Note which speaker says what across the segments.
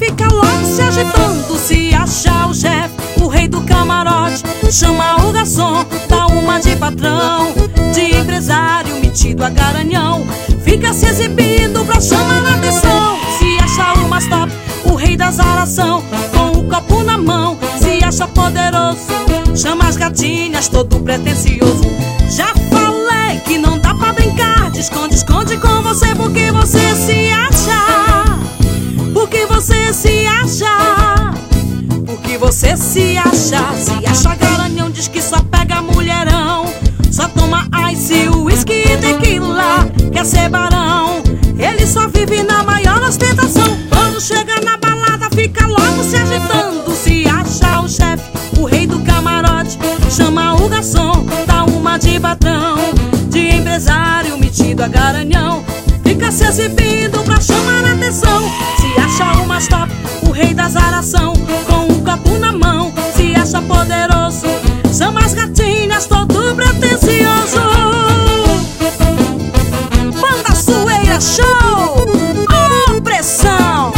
Speaker 1: fica logo se agitando. Se achar o chefe, o rei do camarote, chama o garçom, dá uma de patrão, de empresário metido a garanhão. Fica se exibindo pra chamar a atenção. Se achar o mais top, o rei da zaração, com o copo na mão. Se acha poderoso, chama as gatinhas, todo pretencioso. Já falei que não dá pra brincar de esconde-esconde com você, porque você se acha. Porque você se acha. Porque você se acha. Se acha garanhão, diz que só pega mulherão, só toma ice, whisky e tequila, quer ser barão. Ele só vive na maior ostentação. Quando chega na balada fica logo se agitando. Se acha o chefe, o rei do camarote, chama o garçom, dá uma de patrão, de empresário metido a garanhão. Fica se exibindo pra chamar a atenção. Se acha o mais top, o rei da zaração, com um copo na mão. Se acha poderoso, chama as gatinhas, todo pretencioso. Banda Zoeira Show, oh, pressão.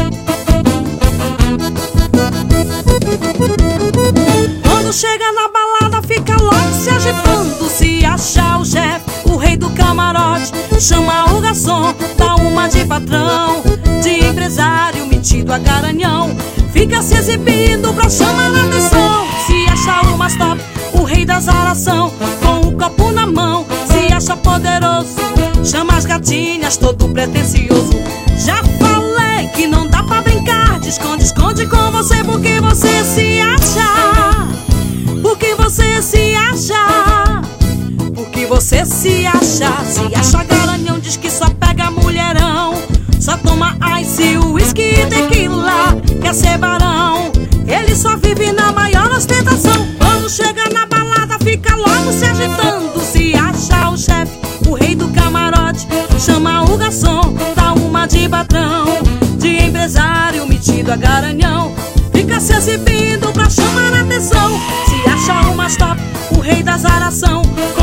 Speaker 1: Quando chega na balada fica logo se agitando. Se achar o chefe, o rei do camarote, chama o garçom, dá uma de patrão, de empresário metido a garanhão. Fica se exibindo pra chamar a atenção. Se achar o mais top, o rei da zaração, com o copo na mão. Se acha poderoso, chama as gatinhas, todo pretencioso. Já falei que não dá pra brincar de esconde-esconde com você, porque você se acha. Porque você se acha. Porque você se acha. Se acha garanhão, diz que só pega mulherão, só toma ice, whisky e tequila, quer ser barão. Ele só vive na maior ostentação. Quando chega na balada fica logo se agitando. Se acha o chefe, o rei do camarote, chama o garçom, dá uma de patrão, de empresário metido a garanhão. Fica se exibindo pra chamar a atenção. Se acha o mais top, o rei da zaração,